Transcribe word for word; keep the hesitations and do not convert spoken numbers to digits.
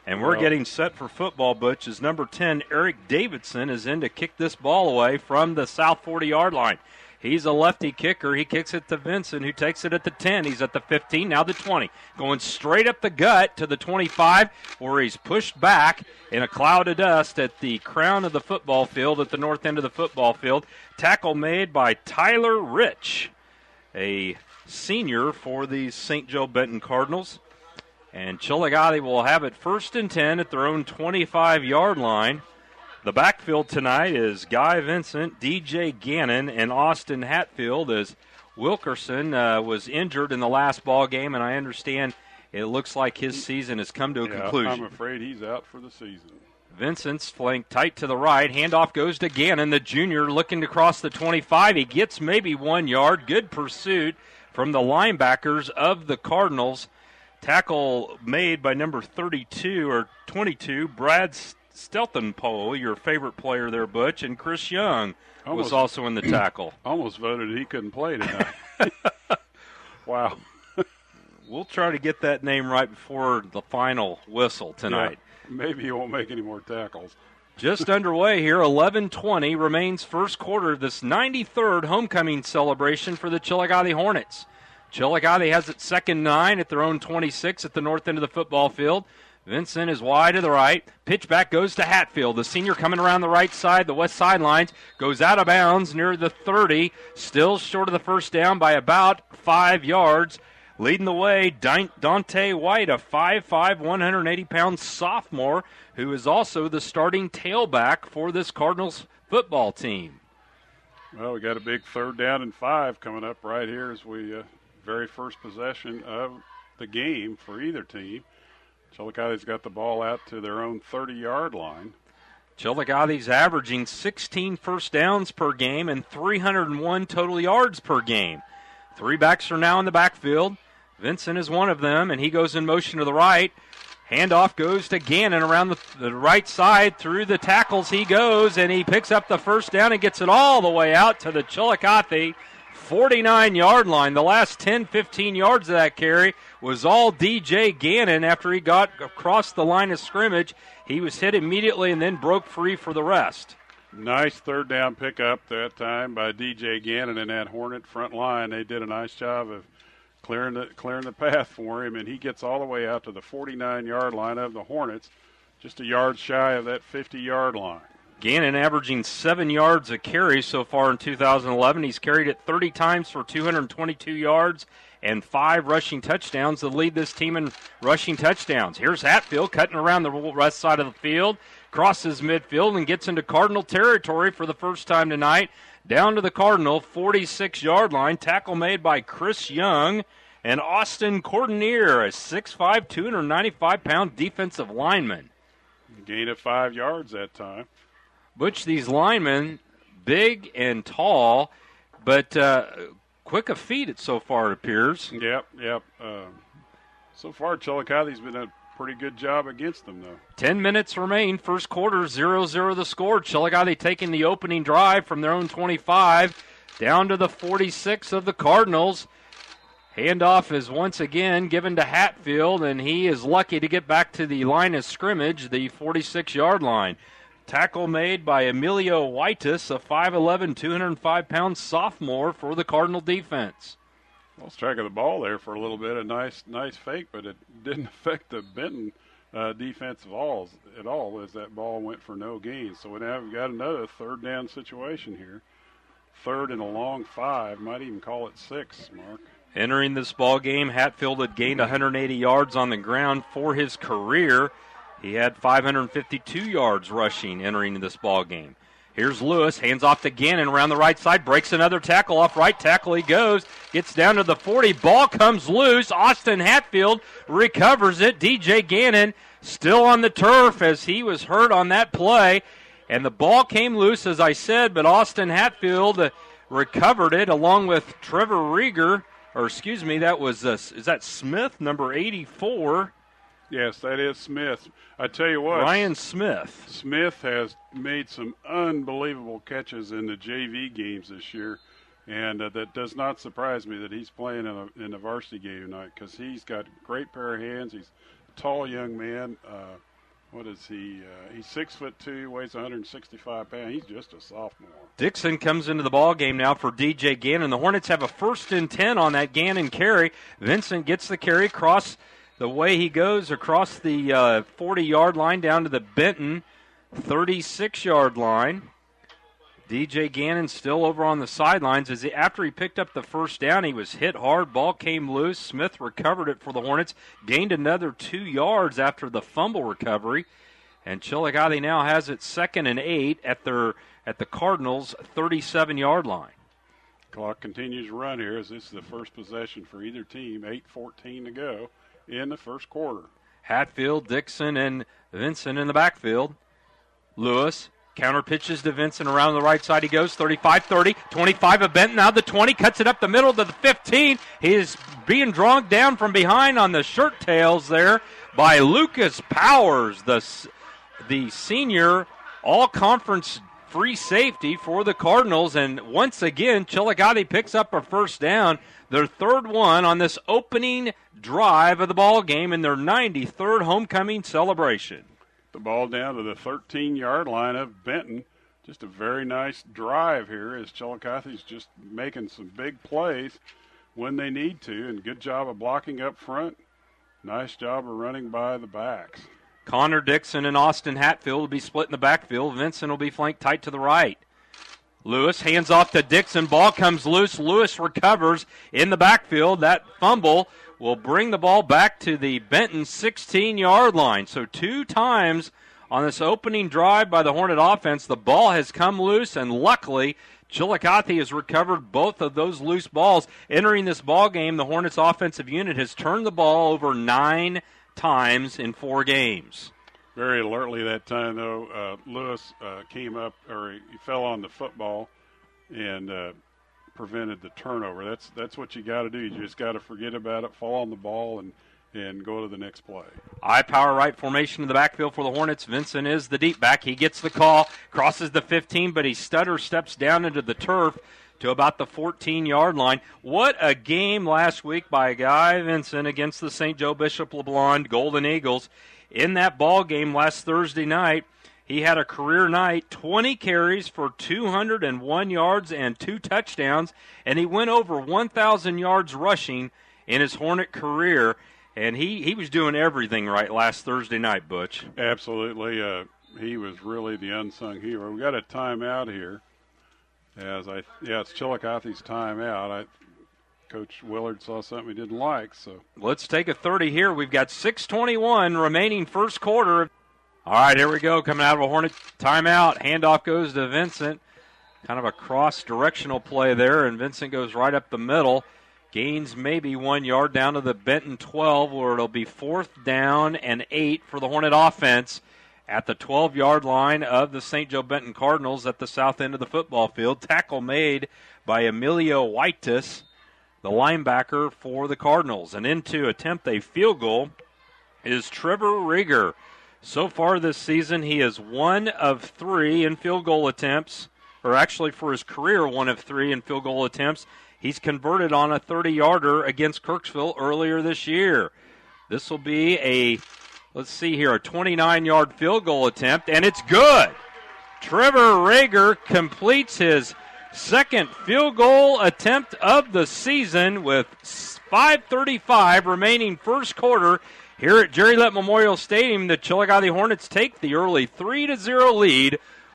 And we're well, getting set for football, Butch, as number ten, Eric Davidson, is in to kick this ball away from the south forty-yard line. He's a lefty kicker. He kicks it to Vincent, who takes it at the ten. He's at the fifteen, now the twenty. Going straight up the gut to the twenty-five, where he's pushed back in a cloud of dust at the crown of the football field, at the north end of the football field. Tackle made by Tyler Rich, a senior for the Saint Joe Benton Cardinals. And Chillicothe will have it first and ten at their own twenty-five-yard line. The backfield tonight is Guy Vincent, D J Gannon, and Austin Hatfield, as Wilkerson uh, was injured in the last ball game, and I understand it looks like his season has come to a yeah, conclusion. I'm afraid he's out for the season. Vincent's flanked tight to the right. Handoff goes to Gannon, the junior, looking to cross the twenty-five. He gets maybe one yard. Good pursuit from the linebackers of the Cardinals. Tackle made by number thirty-two or twenty-two, Brad Steltenpohl, your favorite player there, Butch, and Chris Young almost, was also in the tackle. Almost voted he couldn't play tonight. Wow. We'll try to get that name right before the final whistle tonight. Yeah, maybe he won't make any more tackles. Just underway here, eleven twenty remains first quarter of this ninety-third homecoming celebration for the Chillicothe Hornets. Chillicothe has it second nine at their own twenty-six at the north end of the football field. Vincent is wide to the right. Pitch back goes to Hatfield. The senior coming around the right side, the west sidelines, goes out of bounds near the thirty. Still short of the first down by about five yards. Leading the way, Dante White, a five five, one hundred eighty pound sophomore, who is also the starting tailback for this Cardinals football team. Well, we got a big third down and five coming up right here as we uh, very first possession of the game for either team. Chillicothe's got the ball out to their own thirty-yard line. Chillicothe's averaging sixteen first downs per game and three hundred one total yards per game. Three backs are now in the backfield. Vincent is one of them, and he goes in motion to the right. Handoff goes to Gannon around the, the right side. Through the tackles he goes, and he picks up the first down and gets it all the way out to the Chillicothe forty-nine-yard line. The last ten, fifteen yards of that carry was all D J Gannon. After he got across the line of scrimmage, he was hit immediately and then broke free for the rest. Nice third down pickup that time by D J Gannon and that Hornet front line. They did a nice job of clearing the, clearing the path for him, and he gets all the way out to the forty-nine-yard line of the Hornets, just a yard shy of that fifty-yard line. Gannon averaging seven yards a carry so far in two thousand eleven. He's carried it thirty times for two hundred twenty-two yards and five rushing touchdowns to lead this team in rushing touchdowns. Here's Hatfield cutting around the west side of the field, crosses midfield and gets into Cardinal territory for the first time tonight. Down to the Cardinal forty-six-yard line. Tackle made by Chris Young and Austin Cordonier, a six five, two hundred ninety-five pound defensive lineman. Gain of five yards that time. Butch, these linemen, big and tall, but uh, quick of feet so far, it appears. Yep, yep. Uh, so far, Chillicothe's been a pretty good job against them, though. Ten minutes remain. First quarter, zero zero the score. Chillicothe taking the opening drive from their own twenty-five down to the forty-six of the Cardinals. Handoff is once again given to Hatfield, and he is lucky to get back to the line of scrimmage, the forty-six-yard line. Tackle made by Emilio Whitus, a five eleven, two hundred five pound sophomore for the Cardinal defense. Lost track of the ball there for a little bit. A nice nice fake, but it didn't affect the Benton uh, defensive alls at all as that ball went for no gain. So we now we've got another third down situation here. Third and a long five. Might even call it six, Mark. Entering this ball game, Hatfield had gained one hundred eighty yards on the ground for his career. He had five hundred fifty-two yards rushing entering this ball game. Here's Lewis, hands off to Gannon around the right side, breaks another tackle off right tackle. He goes, gets down to the forty. Ball comes loose. Austin Hatfield recovers it. D J Gannon still on the turf as he was hurt on that play. And the ball came loose, as I said, but Austin Hatfield uh, recovered it along with Trevor Rieger. Or excuse me, that was, uh, is that Smith, number eighty-four? Yes, that is Smith. I tell you what. Ryan Smith. Smith has made some unbelievable catches in the J V games this year, and uh, that does not surprise me that he's playing in a, in a varsity game tonight because he's got a great pair of hands. He's a tall young man. Uh, what is he? Uh, he's six foot two, weighs one hundred sixty-five pounds. He's just a sophomore. Dixon comes into the ball game now for D J Gannon. The Hornets have a first and ten on that Gannon carry. Vincent gets the carry across the way he goes across the uh, forty-yard line down to the Benton thirty-six-yard line. D J Gannon still over on the sidelines. As he, after he picked up the first down, he was hit hard. Ball came loose. Smith recovered it for the Hornets. Gained another two yards after the fumble recovery. And Chillicothe now has it second and eight at their at the Cardinals' thirty-seven-yard line. Clock continues to run here as this is the first possession for either team. eight fourteen to go in the first quarter. Hatfield, Dixon, and Vincent in the backfield. Lewis counter pitches to Vincent around the right side. He goes thirty-five thirty, twenty-five of Benton, now the twenty, cuts it up the middle to the fifteen. He is being drawn down from behind on the shirt tails there by Lucas Powers, the, the senior all-conference free safety for the Cardinals. And once again, Chillicothe picks up a first down, their third one on this opening drive of the ball game in their ninety-third homecoming celebration. The ball down to the thirteen-yard line of Benton. Just a very nice drive here as Chillicothe's just making some big plays when they need to, and good job of blocking up front. Nice job of running by the backs. Connor Dixon and Austin Hatfield will be split in the backfield. Vincent will be flanked tight to the right. Lewis hands off to Dixon. Ball comes loose. Lewis recovers in the backfield. That fumble will bring the ball back to the Benton sixteen-yard line. So two times on this opening drive by the Hornet offense, the ball has come loose, and luckily Chillicothe has recovered both of those loose balls. Entering this ball game, the Hornets offensive unit has turned the ball over nine times in four games. Very alertly that time, though, uh, Lewis uh, came up, or he fell on the football and uh, prevented the turnover. That's that's what you got to do. You just got to forget about it, fall on the ball, and, and go to the next play. I power right formation in the backfield for the Hornets. Vincent is the deep back. He gets the call, crosses the fifteen, but he stutter steps down into the turf to about the fourteen-yard line. What a game last week by Guy Vincent against the Saint Joe Bishop LeBlond Golden Eagles. In that ball game last Thursday night, he had a career night, twenty carries for two hundred one yards and two touchdowns, and he went over one thousand yards rushing in his Hornet career, and he, he was doing everything right last Thursday night, Butch. Absolutely. Uh, he was really the unsung hero. We got a timeout here. As I, yeah, it's Chillicothe's timeout. I, Coach Willard saw something he didn't like, so. Let's take a thirty here. We've got six twenty-one remaining first quarter. All right, here we go. Coming out of a Hornet timeout. Handoff goes to Vincent. Kind of a cross-directional play there, and Vincent goes right up the middle. Gains maybe one yard down to the Benton twelve, where it'll be fourth down and eight for the Hornet offense at the twelve-yard line of the Saint Joe Benton Cardinals at the south end of the football field. Tackle made by Emilio Whitus, the linebacker for the Cardinals. And in to attempt a field goal is Trevor Rieger. So far this season, he is one of three in field goal attempts, or actually for his career, one of three in field goal attempts. He's converted on a thirty-yarder against Kirksville earlier this year. This will be a, let's see here, a twenty-nine-yard field goal attempt, and it's good. Trevor Rieger completes his second field goal attempt of the season with five thirty-five remaining first quarter. Here at Jerry Lett Memorial Stadium, the Chillicothe Hornets take the early three to zero lead